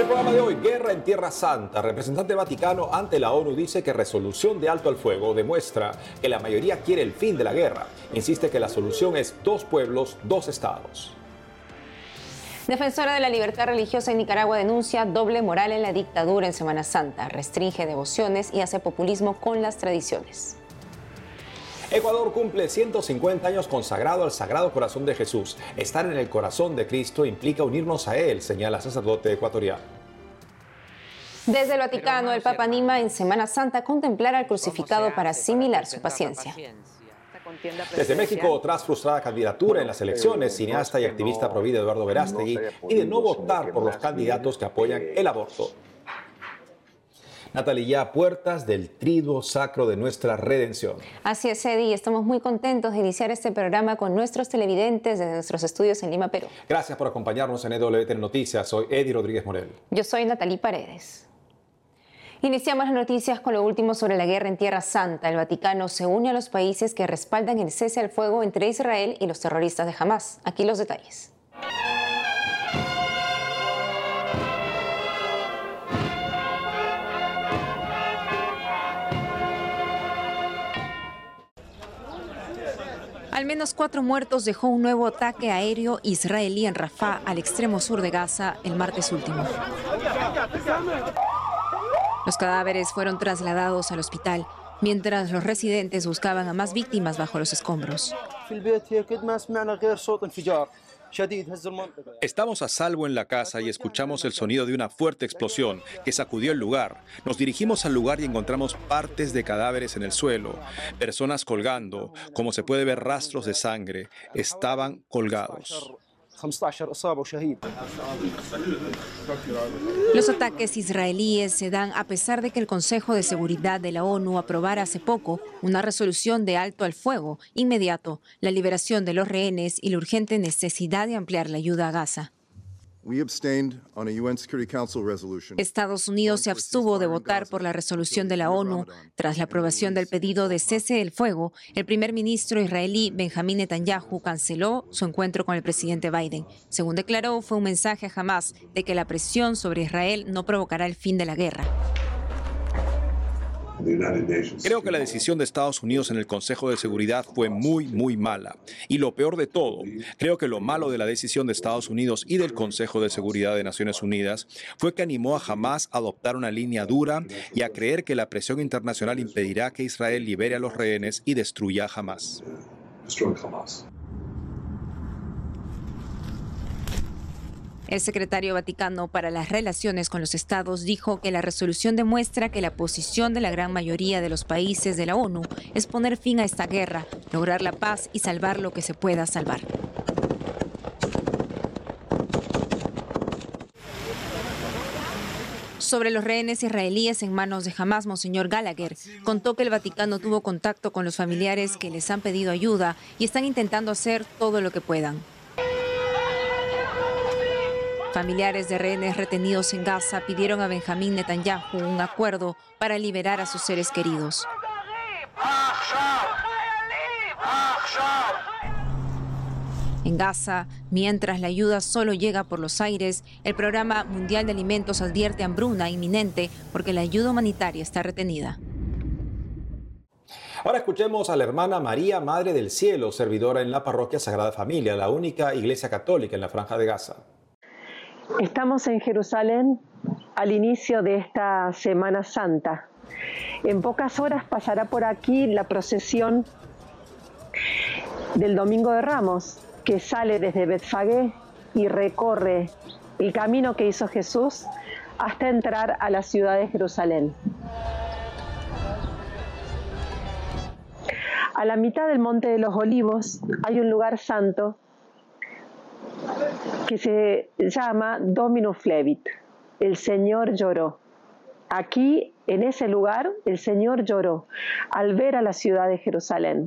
el programa de hoy, guerra en Tierra Santa. Representante Vaticano ante la ONU dice que resolución de alto al fuego demuestra que la mayoría quiere el fin de la guerra. Insiste que la solución es 2 pueblos, 2 estados. Defensora de la libertad religiosa en Nicaragua denuncia doble moral en la dictadura en Semana Santa. Restringe devociones y hace populismo con las tradiciones. Ecuador cumple 150 años consagrado al Sagrado Corazón de Jesús. Estar en el corazón de Cristo implica unirnos a Él, señala sacerdote ecuatoriano. Desde el Vaticano, el Papa anima en Semana Santa a contemplar al crucificado para asimilar su paciencia. Desde México, tras frustrada candidatura en las elecciones, cineasta y activista provida Eduardo Verástegui pide no votar por los candidatos que apoyan el aborto. Natalie, ya a puertas del triduo sacro de nuestra redención. Así es, Eddie, y estamos muy contentos de iniciar este programa con nuestros televidentes desde nuestros estudios en Lima, Perú. Gracias por acompañarnos en EWTN Noticias. Soy Eddie Rodríguez Morel. Yo soy Natalie Paredes. Iniciamos las noticias con lo último sobre la guerra en Tierra Santa. El Vaticano se une a los países que respaldan el cese al fuego entre Israel y los terroristas de Hamás. Aquí los detalles. Al menos 4 muertos dejó un nuevo ataque aéreo israelí en Rafah, al extremo sur de Gaza, el martes último. Los cadáveres fueron trasladados al hospital, mientras los residentes buscaban a más víctimas bajo los escombros. Estamos a salvo en la casa y escuchamos el sonido de una fuerte explosión que sacudió el lugar. Nos dirigimos al lugar y encontramos partes de cadáveres en el suelo, personas colgando, como se puede ver rastros de sangre, estaban colgados. Los ataques israelíes se dan a pesar de que el Consejo de Seguridad de la ONU aprobara hace poco una resolución de alto al fuego inmediato, la liberación de los rehenes y la urgente necesidad de ampliar la ayuda a Gaza. Estados Unidos se abstuvo de votar por la resolución de la ONU. Tras la aprobación del pedido de cese del fuego, el primer ministro israelí Benjamín Netanyahu canceló su encuentro con el presidente Biden. Según declaró, fue un mensaje a Hamás de que la presión sobre Israel no provocará el fin de la guerra. Creo que la decisión de Estados Unidos en el Consejo de Seguridad fue muy mala. Y lo peor de todo, creo que lo malo de la decisión de Estados Unidos y del Consejo de Seguridad de Naciones Unidas fue que animó a Hamás a adoptar una línea dura y a creer que la presión internacional impedirá que Israel libere a los rehenes y destruya a Hamás. El secretario Vaticano para las relaciones con los estados dijo que la resolución demuestra que la posición de la gran mayoría de los países de la ONU es poner fin a esta guerra, lograr la paz y salvar lo que se pueda salvar. Sobre los rehenes israelíes en manos de Hamás, Monseñor Gallagher contó que el Vaticano tuvo contacto con los familiares que les han pedido ayuda y están intentando hacer todo lo que puedan. Familiares de rehenes retenidos en Gaza pidieron a Benjamín Netanyahu un acuerdo para liberar a sus seres queridos. En Gaza, mientras la ayuda solo llega por los aires, el Programa Mundial de Alimentos advierte hambruna inminente porque la ayuda humanitaria está retenida. Ahora escuchemos a la hermana María, Madre del Cielo, servidora en la parroquia Sagrada Familia, la única iglesia católica en la Franja de Gaza. Estamos en Jerusalén al inicio de esta Semana Santa. En pocas horas pasará por aquí la procesión del Domingo de Ramos, que sale desde Betfagé y recorre el camino que hizo Jesús hasta entrar a la ciudad de Jerusalén. A la mitad del Monte de los Olivos hay un lugar santo que se llama Dominus Flevit, el Señor lloró. Aquí, en ese lugar, el Señor lloró al ver a la ciudad de Jerusalén.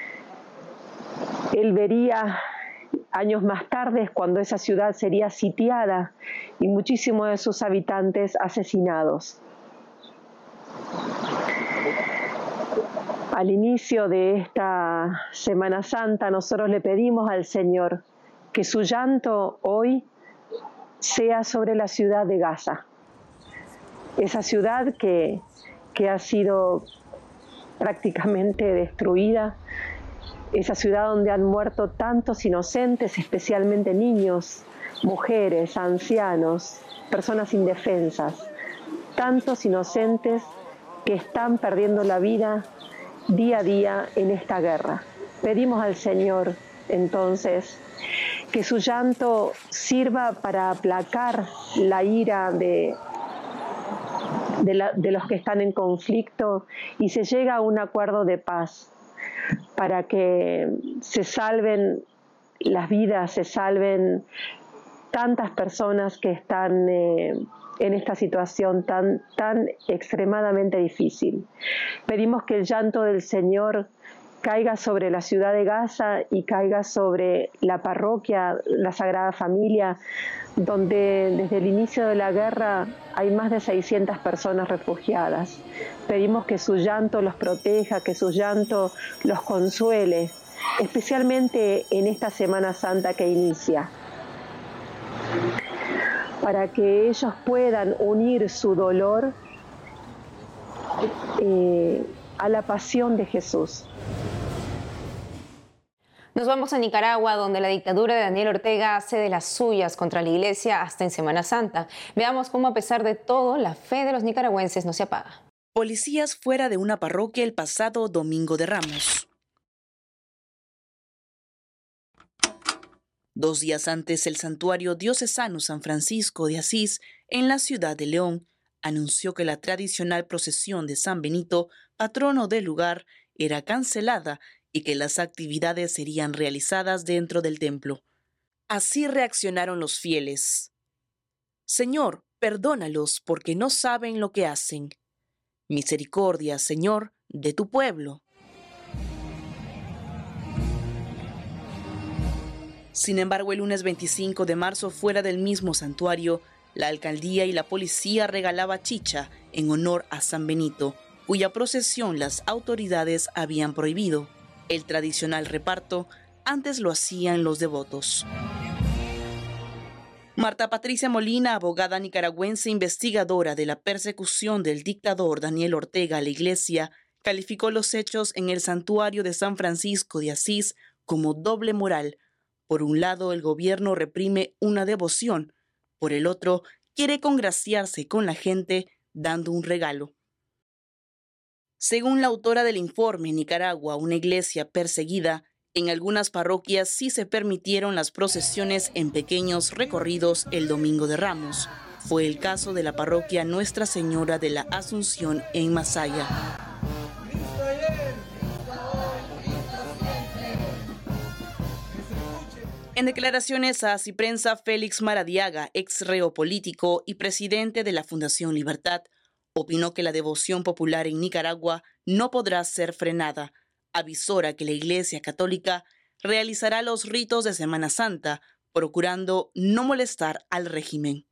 Él vería años más tarde cuando esa ciudad sería sitiada y muchísimos de sus habitantes asesinados. Al inicio de esta Semana Santa, nosotros le pedimos al Señor que su llanto hoy sea sobre la ciudad de Gaza. Esa ciudad que ha sido prácticamente destruida, esa ciudad donde han muerto tantos inocentes, especialmente niños, mujeres, ancianos, personas indefensas, tantos inocentes que están perdiendo la vida día a día en esta guerra. Pedimos al Señor, entonces, que su llanto sirva para aplacar la ira de los que están en conflicto y se llegue a un acuerdo de paz para que se salven las vidas, se salven tantas personas que están en esta situación tan extremadamente difícil. Pedimos que el llanto del Señor caiga sobre la ciudad de Gaza y caiga sobre la parroquia, la Sagrada Familia, donde desde el inicio de la guerra hay más de 600 personas refugiadas. Pedimos que su llanto los proteja, que su llanto los consuele, especialmente en esta Semana Santa que inicia, para que ellos puedan unir su dolor a la pasión de Jesús. Nos vamos a Nicaragua, donde la dictadura de Daniel Ortega hace de las suyas contra la iglesia hasta en Semana Santa. Veamos cómo, a pesar de todo, la fe de los nicaragüenses no se apaga. Policías fuera de una parroquia el pasado Domingo de Ramos. 2 días antes, el santuario diocesano San Francisco de Asís, en la ciudad de León, anunció que la tradicional procesión de San Benito, patrono del lugar, era cancelada y que las actividades serían realizadas dentro del templo. Así reaccionaron los fieles. Señor, perdónalos porque no saben lo que hacen. Misericordia, Señor, de tu pueblo. Sin embargo, el lunes 25 de marzo, fuera del mismo santuario, la alcaldía y la policía regalaba chicha en honor a San Benito, cuya procesión las autoridades habían prohibido. El tradicional reparto antes lo hacían los devotos. Marta Patricia Molina, abogada nicaragüense investigadora de la persecución del dictador Daniel Ortega a la iglesia, calificó los hechos en el santuario de San Francisco de Asís como doble moral. Por un lado, el gobierno reprime una devoción, por el otro, quiere congraciarse con la gente dando un regalo. Según la autora del informe, en Nicaragua, una iglesia perseguida, en algunas parroquias sí se permitieron las procesiones en pequeños recorridos el Domingo de Ramos. Fue el caso de la parroquia Nuestra Señora de la Asunción en Masaya. En declaraciones a Ciprensa, Félix Maradiaga, ex reo político y presidente de la Fundación Libertad, opinó que la devoción popular en Nicaragua no podrá ser frenada. Avisora que la Iglesia Católica realizará los ritos de Semana Santa, procurando no molestar al régimen.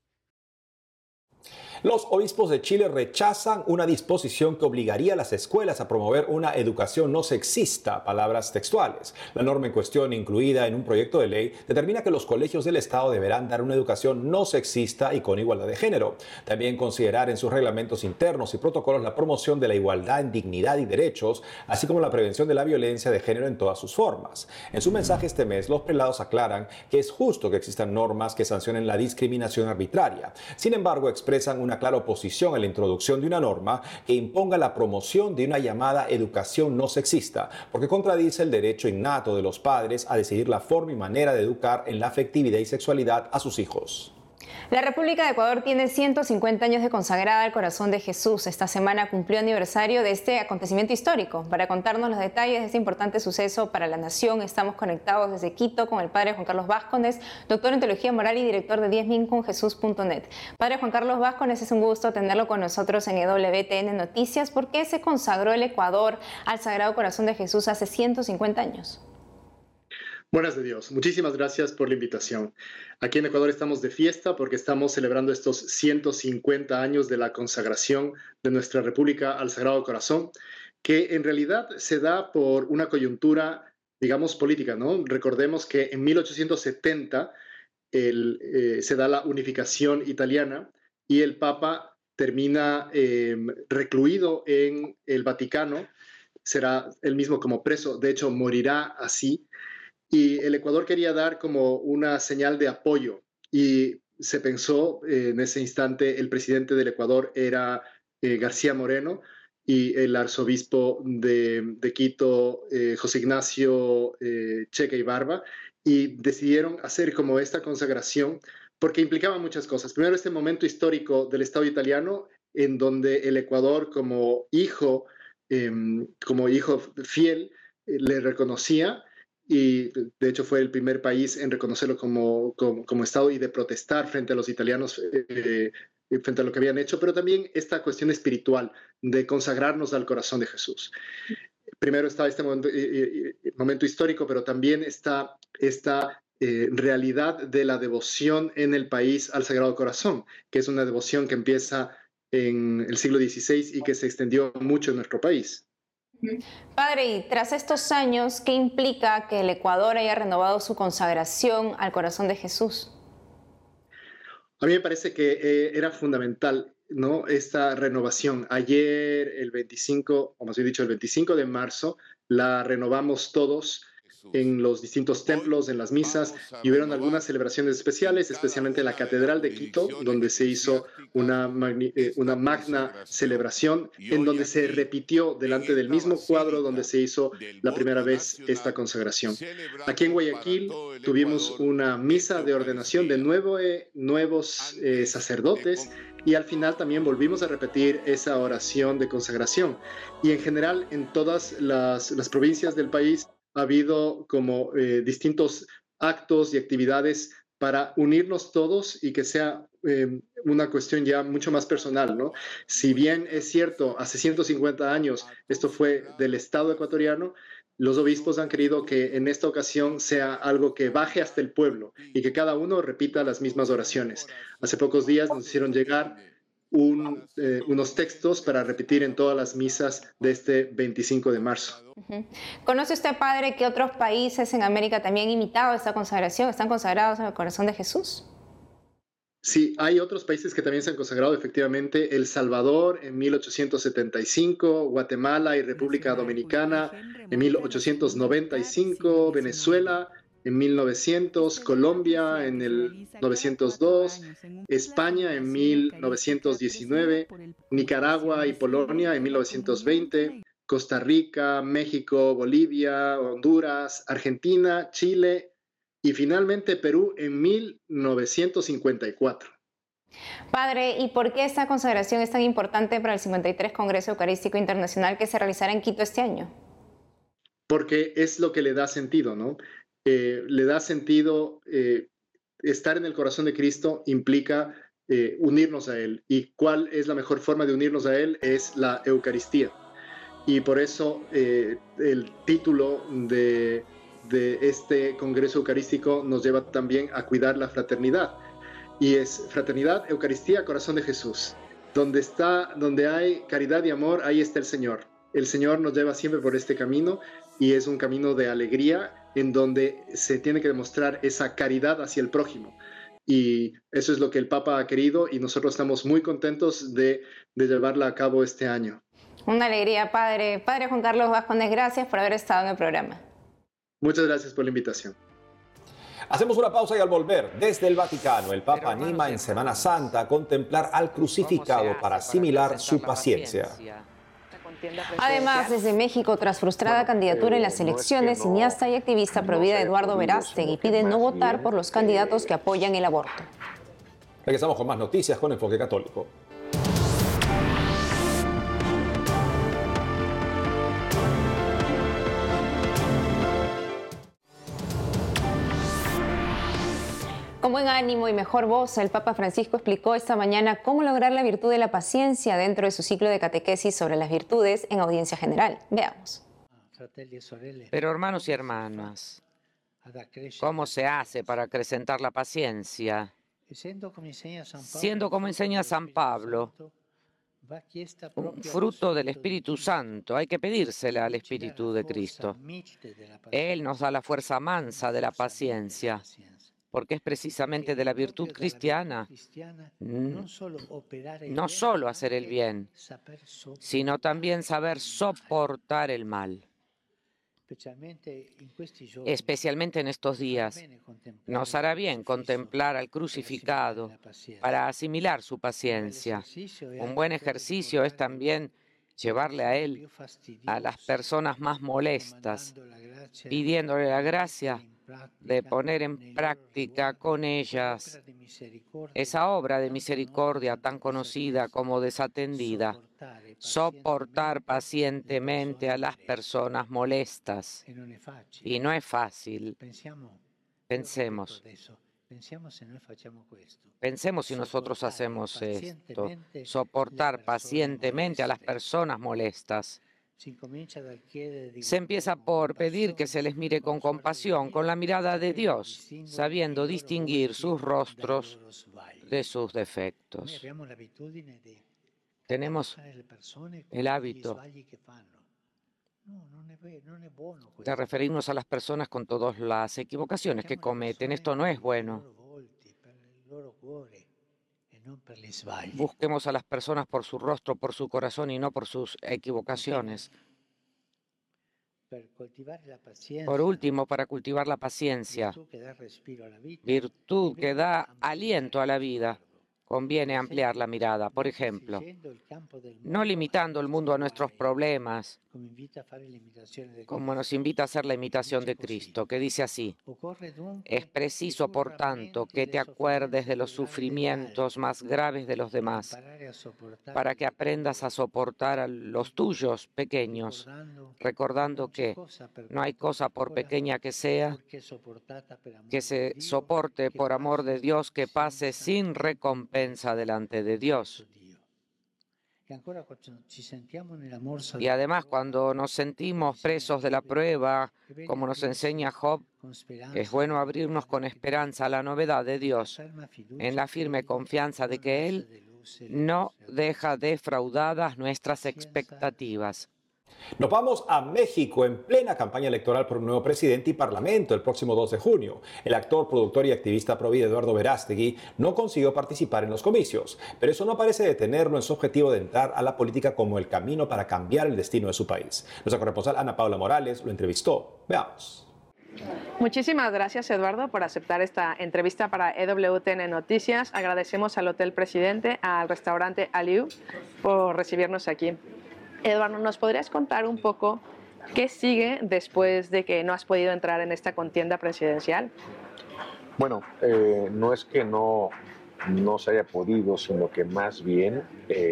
Los obispos de Chile rechazan una disposición que obligaría a las escuelas a promover una educación no sexista, palabras textuales. La norma en cuestión, incluida en un proyecto de ley, determina que los colegios del Estado deberán dar una educación no sexista y con igualdad de género. También considerar en sus reglamentos internos y protocolos la promoción de la igualdad en dignidad y derechos, así como la prevención de la violencia de género en todas sus formas. En su mensaje este mes, los prelados aclaran que es justo que existan normas que sancionen la discriminación arbitraria. Sin embargo, expresan una clara oposición a la introducción de una norma que imponga la promoción de una llamada educación no sexista, porque contradice el derecho innato de los padres a decidir la forma y manera de educar en la afectividad y sexualidad a sus hijos. La República de Ecuador tiene 150 años de consagrada al corazón de Jesús. Esta semana cumplió aniversario de este acontecimiento histórico. Para contarnos los detalles de este importante suceso para la nación, estamos conectados desde Quito con el padre Juan Carlos Vázquez, doctor en Teología Moral y director de diezminconjesus.net. Padre Juan Carlos Vázquez, es un gusto tenerlo con nosotros en EWTN Noticias. ¿Por qué se consagró el Ecuador al Sagrado Corazón de Jesús hace 150 años? Buenas de Dios. Muchísimas gracias por la invitación. Aquí en Ecuador estamos de fiesta porque estamos celebrando estos 150 años de la consagración de nuestra República al Sagrado Corazón, que en realidad se da por una coyuntura, digamos, política, ¿no? Recordemos que en 1870 se da la unificación italiana y el Papa termina recluido en el Vaticano, será él mismo como preso, de hecho morirá así, y el Ecuador quería dar como una señal de apoyo y se pensó en ese instante el presidente del Ecuador era García Moreno y el arzobispo de Quito, José Ignacio Checa y Barba, y decidieron hacer como esta consagración porque implicaba muchas cosas. Primero, este momento histórico del Estado italiano en donde el Ecuador como hijo fiel le reconocía y de hecho fue el primer país en reconocerlo como Estado y de protestar frente a los italianos frente a lo que habían hecho, pero también esta cuestión espiritual de consagrarnos al corazón de Jesús. Primero está este momento histórico, pero también está esta realidad de la devoción en el país al Sagrado Corazón, que es una devoción que empieza en el siglo XVI y que se extendió mucho en nuestro país. Padre, y tras estos años, ¿qué implica que el Ecuador haya renovado su consagración al corazón de Jesús? A mí me parece que era fundamental, ¿no?, esta renovación. Ayer, el 25, o más bien dicho, el 25 de marzo, la renovamos todos en los distintos templos, en las misas, y hubieron algunas celebraciones especiales, especialmente en la Catedral de Quito, donde se hizo una magna celebración, en donde se repitió delante del mismo cuadro donde se hizo la primera vez esta consagración. Aquí en Guayaquil tuvimos una misa de ordenación de nuevos sacerdotes, y al final también volvimos a repetir esa oración de consagración. Y en general, en todas las provincias del país, ha habido como distintos actos y actividades para unirnos todos y que sea una cuestión ya mucho más personal, ¿no? Si bien es cierto, hace 150 años esto fue del Estado ecuatoriano, los obispos han querido que en esta ocasión sea algo que baje hasta el pueblo y que cada uno repita las mismas oraciones. Hace pocos días nos hicieron llegar unos textos para repetir en todas las misas de este 25 de marzo. ¿Conoce usted, Padre, que otros países en América también han imitado esta consagración, están consagrados en el corazón de Jesús? Sí, hay otros países que también se han consagrado, efectivamente. El Salvador en 1875, Guatemala y República Dominicana en 1895, Venezuela en 1900, Colombia en el 902, España en 1919, Nicaragua y Polonia en 1920, Costa Rica, México, Bolivia, Honduras, Argentina, Chile y finalmente Perú en 1954. Padre, ¿y por qué esta consagración es tan importante para el 53 Congreso Eucarístico Internacional que se realizará en Quito este año? Porque es lo que le da sentido, ¿no? Le da sentido, estar en el corazón de Cristo implica unirnos a Él. ¿Y cuál es la mejor forma de unirnos a Él? Es la Eucaristía. Y por eso el título de este Congreso Eucarístico nos lleva también a cuidar la fraternidad. Y es fraternidad, Eucaristía, corazón de Jesús. Donde hay caridad y amor, ahí está el Señor. El Señor nos lleva siempre por este camino y es un camino de alegría en donde se tiene que demostrar esa caridad hacia el prójimo. Y eso es lo que el Papa ha querido y nosotros estamos muy contentos de llevarla a cabo este año. Una alegría, Padre. Padre Juan Carlos Vascondes, gracias por haber estado en el programa. Muchas gracias por la invitación. Hacemos una pausa y al volver, desde el Vaticano, el Papa anima en Semana Santa a contemplar al crucificado para asimilar su paciencia. Además, desde México, tras frustrada candidatura en las elecciones, cineasta y activista provida Eduardo Verástegui pide no votar por los candidatos que apoyan el aborto. Regresamos con más noticias con Enfoque Católico. Con buen ánimo y mejor voz, el Papa Francisco explicó esta mañana cómo lograr la virtud de la paciencia dentro de su ciclo de catequesis sobre las virtudes en audiencia general. Veamos. Pero hermanos y hermanas, ¿cómo se hace para acrecentar la paciencia? Siendo como enseña San Pablo, un fruto del Espíritu Santo, hay que pedírsela al Espíritu de Cristo. Él nos da la fuerza mansa de la paciencia. porque es precisamente de la virtud cristiana no solo hacer el bien, sino también saber soportar el mal. Especialmente en estos días, nos hará bien contemplar al crucificado para asimilar su paciencia. Un buen ejercicio es también llevarle a Él a las personas más molestas, pidiéndole la gracia de poner en práctica con ellas esa obra de misericordia tan conocida como desatendida, soportar pacientemente a las personas molestas. Y no es fácil. Pensemos si nosotros hacemos esto, soportar pacientemente a las personas molestas. Se empieza por pedir que se les mire con compasión, con la mirada de Dios, sabiendo distinguir sus rostros de sus defectos. Tenemos el hábito de referirnos a las personas con todas las equivocaciones que cometen. Esto no es bueno. Busquemos a las personas por su rostro, por su corazón y no por sus equivocaciones. Por último, para cultivar la paciencia, virtud que da aliento a la vida, conviene ampliar la mirada. Por ejemplo, no limitando el mundo a nuestros problemas, como nos invita a hacer la imitación de Cristo, que dice así: es preciso, por tanto, que te acuerdes de los sufrimientos más graves de los demás, para que aprendas a soportar a los tuyos pequeños, recordando que no hay cosa, por pequeña que sea, que se soporte por amor de Dios, que pase sin recompensa delante de Dios. Y además, cuando nos sentimos presos de la prueba, como nos enseña Job, es bueno abrirnos con esperanza a la novedad de Dios, en la firme confianza de que Él no deja defraudadas nuestras expectativas. Nos vamos a México en plena campaña electoral por un nuevo presidente y parlamento el próximo 2 de junio. El actor, productor y activista provida Eduardo Verástegui no consiguió participar en los comicios, pero eso no parece detenerlo en su objetivo de entrar a la política como el camino para cambiar el destino de su país. Nuestra corresponsal Ana Paula Morales lo entrevistó. Veamos. Muchísimas gracias, Eduardo, por aceptar esta entrevista para EWTN Noticias. Agradecemos al Hotel Presidente, al restaurante Aliu, por recibirnos aquí. Eduardo, ¿nos podrías contar un poco qué sigue después de que no has podido entrar en esta contienda presidencial? Bueno, no es que no se haya podido, sino que más bien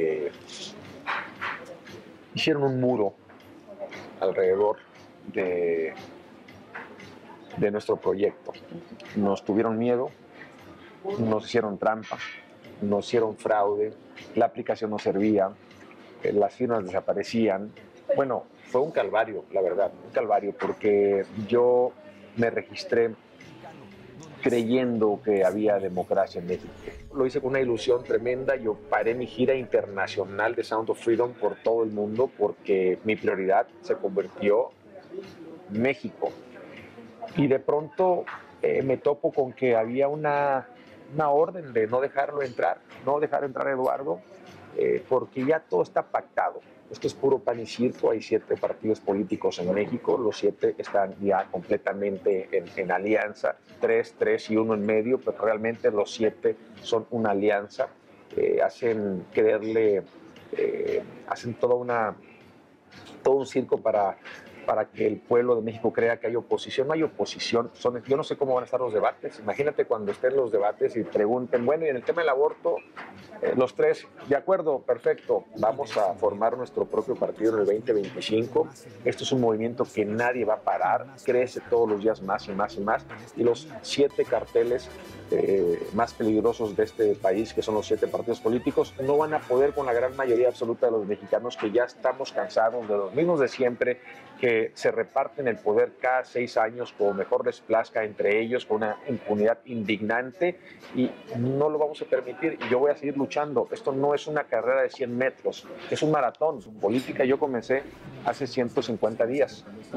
hicieron un muro alrededor de nuestro proyecto. Nos tuvieron miedo, nos hicieron trampa, nos hicieron fraude, la aplicación no servía, las firmas desaparecían. Bueno, fue un calvario, la verdad, un calvario, porque yo me registré creyendo que había democracia en México. Lo hice con una ilusión tremenda. Yo paré mi gira internacional de Sound of Freedom por todo el mundo porque mi prioridad se convirtió en México. Y de pronto me topo con que había una orden de no dejarlo entrar, no dejar entrar a Eduardo, porque ya todo está pactado. Esto es puro pan y circo. Hay 7 partidos políticos en México, los 7 están ya completamente en alianza, 3 y 1 en medio, pero realmente los 7 son una alianza. Hacen creerle, hacen todo un circo para que el pueblo de México crea que hay oposición. No hay oposición. Yo no sé cómo van a estar los debates. Imagínate cuando estén los debates y pregunten, bueno, y en el tema del aborto, los 3, de acuerdo, perfecto, vamos a formar nuestro propio partido en el 2025. Esto es un movimiento que nadie va a parar, crece todos los días más y más y más. Y los 7 carteles más peligrosos de este país, que son los 7 partidos políticos, no van a poder con la gran mayoría absoluta de los mexicanos, que ya estamos cansados de los mismos de siempre, que se reparten el poder cada 6 años como mejor les plazca entre ellos, con una impunidad indignante, y no lo vamos a permitir. Y yo voy a seguir luchando. Esto no es una carrera de 100 metros, es un maratón. En política yo comencé hace 150 días.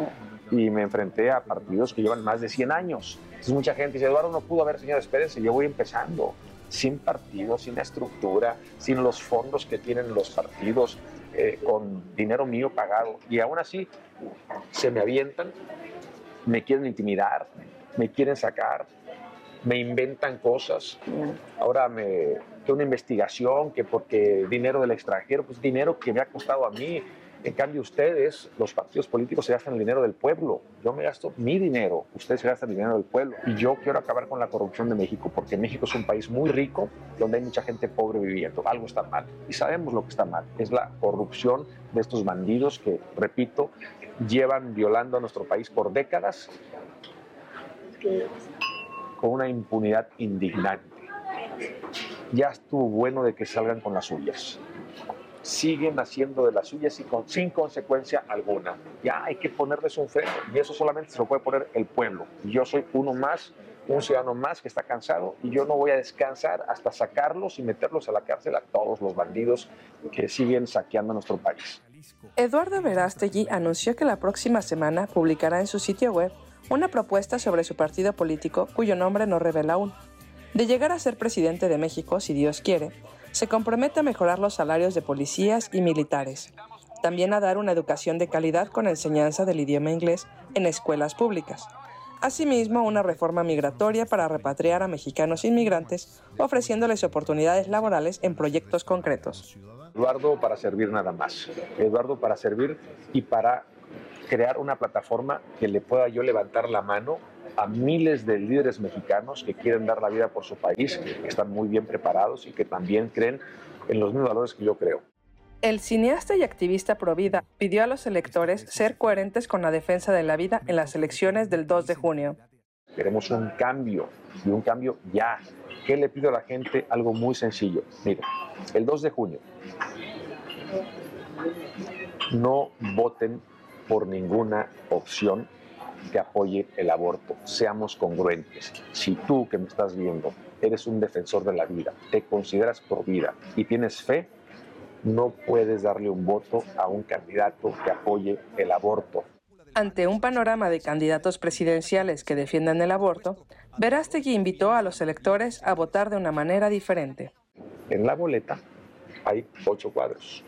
y me enfrenté a partidos que llevan más de 100 años. Entonces mucha gente dice, Eduardo no pudo haber, señores, espérense, yo voy empezando, sin partido, sin estructura, sin los fondos que tienen los partidos, con dinero mío pagado. Y aún así se me avientan, me quieren intimidar, me quieren sacar, me inventan cosas. Ahora que una investigación, que porque dinero del extranjero, pues dinero que me ha costado a mí. En cambio, ustedes, los partidos políticos, se gastan el dinero del pueblo. Yo me gasto mi dinero, ustedes se gastan el dinero del pueblo. Y yo quiero acabar con la corrupción de México, porque México es un país muy rico, donde hay mucha gente pobre viviendo. Algo está mal. Y sabemos lo que está mal. Es la corrupción de estos bandidos que, repito, llevan violando a nuestro país por décadas con una impunidad indignante. Ya estuvo bueno de que salgan con las suyas. Siguen haciendo de las suyas y sin consecuencia alguna. Ya hay que ponerles un freno, y eso solamente se lo puede poner el pueblo. Yo soy uno más, un ciudadano más que está cansado, y yo no voy a descansar hasta sacarlos y meterlos a la cárcel a todos los bandidos que siguen saqueando nuestro país. Eduardo Verástegui anunció que la próxima semana publicará en su sitio web una propuesta sobre su partido político, cuyo nombre no revela aún. De llegar a ser presidente de México, si Dios quiere, se compromete a mejorar los salarios de policías y militares, también a dar una educación de calidad con enseñanza del idioma inglés en escuelas públicas. Asimismo, una reforma migratoria para repatriar a mexicanos inmigrantes, ofreciéndoles oportunidades laborales en proyectos concretos. Eduardo para servir nada más. Eduardo para servir y para crear una plataforma que le pueda yo levantar la mano a miles de líderes mexicanos que quieren dar la vida por su país, que están muy bien preparados y que también creen en los mismos valores que yo creo. El cineasta y activista provida pidió a los electores ser coherentes con la defensa de la vida en las elecciones del 2 de junio. Queremos un cambio, y un cambio ya. ¿Qué le pido a la gente? Algo muy sencillo. Mira, el 2 de junio, no voten por ninguna opción que apoye el aborto. Seamos congruentes. Si tú que me estás viendo eres un defensor de la vida, te consideras pro vida y tienes fe, no puedes darle un voto a un candidato que apoye el aborto. Ante un panorama de candidatos presidenciales que defiendan el aborto, Verástegui invitó a los electores a votar de una manera diferente. En la boleta hay 8 cuadros.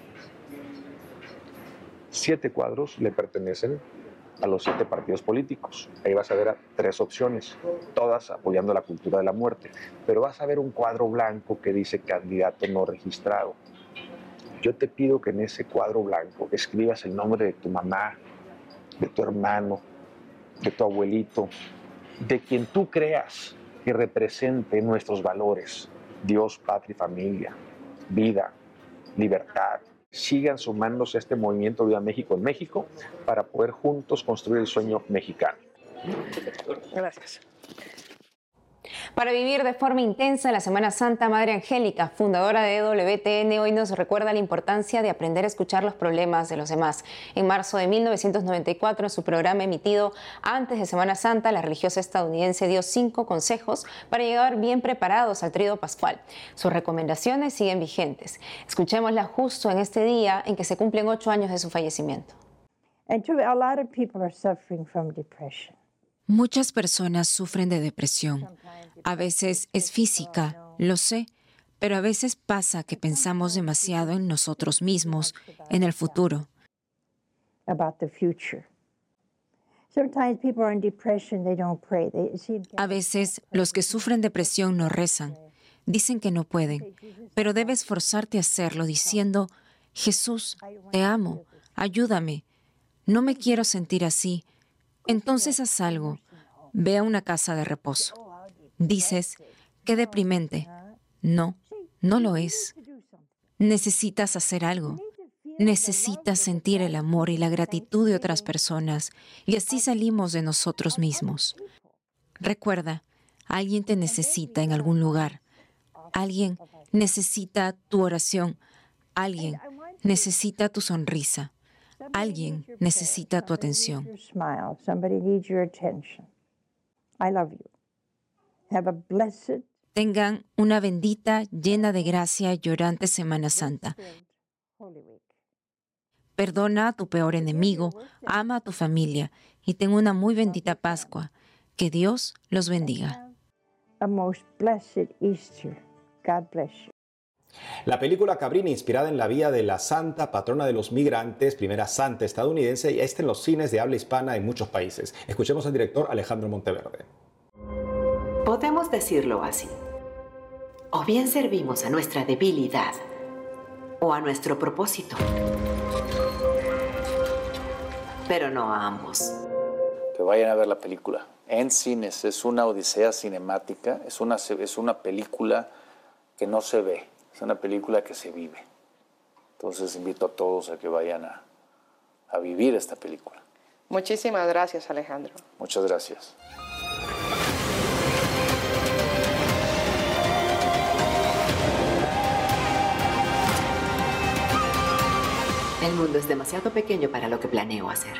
7 cuadros le pertenecen a los 7 partidos políticos. Ahí vas a ver 3 opciones, todas apoyando la cultura de la muerte. Pero vas a ver un cuadro blanco que dice candidato no registrado. Yo te pido que en ese cuadro blanco escribas el nombre de tu mamá, de tu hermano, de tu abuelito, de quien tú creas que represente nuestros valores: Dios, patria y familia, vida, libertad. Sigan sumándose a este movimiento Viva México en México para poder juntos construir el sueño mexicano. Gracias. Para vivir de forma intensa la Semana Santa, Madre Angélica, fundadora de EWTN, hoy nos recuerda la importancia de aprender a escuchar los problemas de los demás. En marzo de 1994, en su programa emitido antes de Semana Santa, la religiosa estadounidense dio 5 consejos para llegar bien preparados al Tríodo Pascual. Sus recomendaciones siguen vigentes. Escuchémosla justo en este día en que se cumplen 8 años de su fallecimiento. Muchas personas sufren de depresión. A veces es física, lo sé, pero a veces pasa que pensamos demasiado en nosotros mismos, en el futuro. A veces los que sufren depresión no rezan, dicen que no pueden, pero debes forzarte a hacerlo diciendo: Jesús, te amo, ayúdame, no me quiero sentir así. Entonces haz algo, ve a una casa de reposo. Dices: qué deprimente. No, no lo es. Necesitas hacer algo. Necesitas sentir el amor y la gratitud de otras personas, y así salimos de nosotros mismos. Recuerda, alguien te necesita en algún lugar. Alguien necesita tu oración. Alguien necesita tu sonrisa. Alguien necesita tu atención. Tengan una bendita, llena de gracia y llorante Semana Santa. Perdona a tu peor enemigo, ama a tu familia y ten una muy bendita Pascua. Que Dios los bendiga. A most blessed Easter. God bless you. La película Cabrini, inspirada en la vida de la santa patrona de los migrantes, primera santa estadounidense, y está en los cines de habla hispana en muchos países. Escuchemos al director Alejandro Monteverde. Podemos decirlo así. O bien servimos a nuestra debilidad o a nuestro propósito. Pero no a ambos. Que vayan a ver la película. En cines, es una odisea cinemática, es una película que no se ve, es una película que se vive. Entonces invito a todos a que vayan a vivir esta película. Muchísimas gracias, Alejandro. Muchas gracias. El mundo es demasiado pequeño para lo que planeo hacer.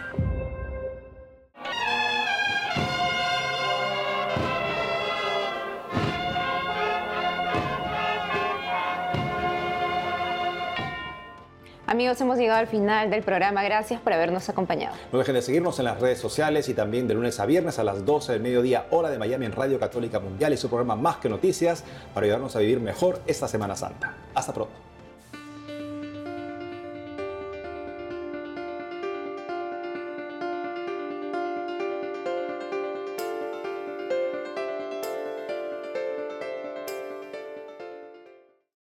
Amigos, hemos llegado al final del programa. Gracias por habernos acompañado. No dejen de seguirnos en las redes sociales y también de lunes a viernes a las 12 del mediodía, hora de Miami, en Radio Católica Mundial y su programa Más que Noticias, para ayudarnos a vivir mejor esta Semana Santa. Hasta pronto.